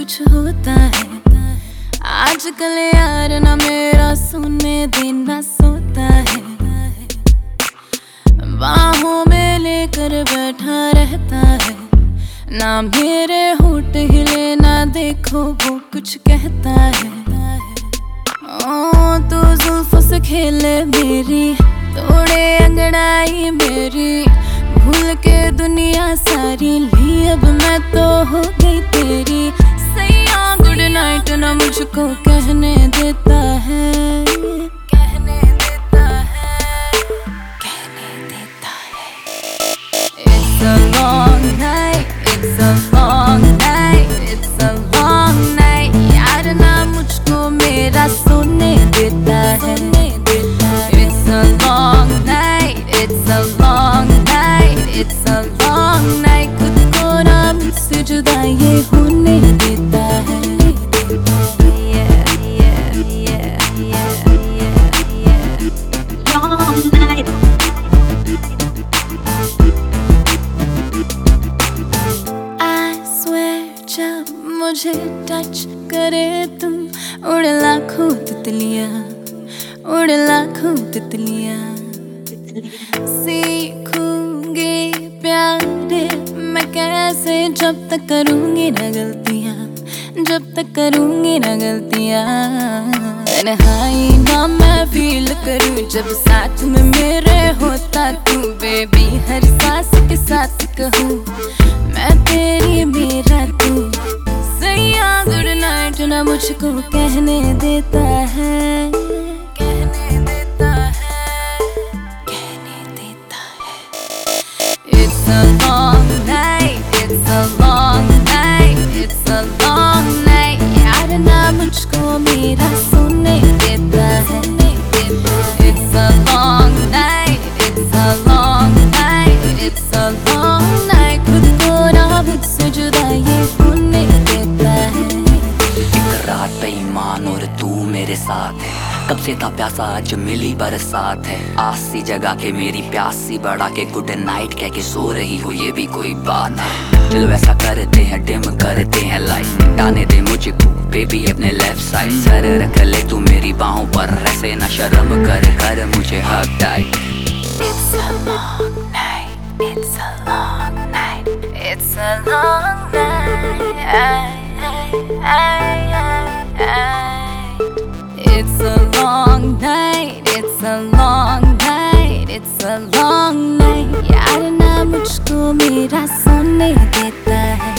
कुछ होता है। आजकल यार ना मेरा सोने देना सोता है, बाहों में लेकर बैठा रहता है। ना मेरे होठ हिले ना देखो वो कुछ कहता है। ओ तो जुल्फों से खेले मेरी, तोड़े अंगड़ाई मेरी, भूल के दुनिया सारी ली अब मैं तो हो गई तेरी। सैया गुड नाइट ना मुझको कहने देता है, कहने देता है, कहने देता है। It's a long night, it's a long night, it's a long night। यार ना मुझको मेरा सोने देता है। It's a long night, it's a long night, it's a long night। खुद को ना मुझसे जुदा ये होने देता है। Long night। I swear जब मुझे टच करे तुम, उड़ लाखों तितलियां, उड़ लाखों तितलियां। सीखूंगी प्यारे मैं कैसे, जब तक करूंगी ना गलतियां, जब तक करूंगी ना गलतियां। तन्हाई ना मैं फील करूं जब साथ में मेरे होता तू, बेबी हर सांस के साथ कहूं मैं तेरी मेरा तू। सैया गुड नाइट ना मुझको कहने देता है, कहने देता है, कहने देता है। It's a long night, it's a long night, it's a long night। यार ना मुझको मेरा सोने देता है। It's a long night, it's a long night, it's a long night। खुद को ना मुझसे जुदा ये होने देता है। एक रात बेईमान और तू मेरे साथ है, कब से था प्यासा आज मिली बरसात है। आस सी जगा के मेरी प्यास सी बढ़ा के गुड नाइट कह के सो रही हो ये भी कोई बात है। चलो ऐसा करते हैं डिम करते हैं लाइट, टाने दे मुझको बेबी अपने लेफ्ट साइड। सर रख ले तू मेरी बाहों पर, ऐसे ना शर्म कर मुझे hug tight. It's a long night, it's a long night, it's a long night। It's a long night, it's a long night, it's a long night। यार ना मुझको मेरा सोने देता है।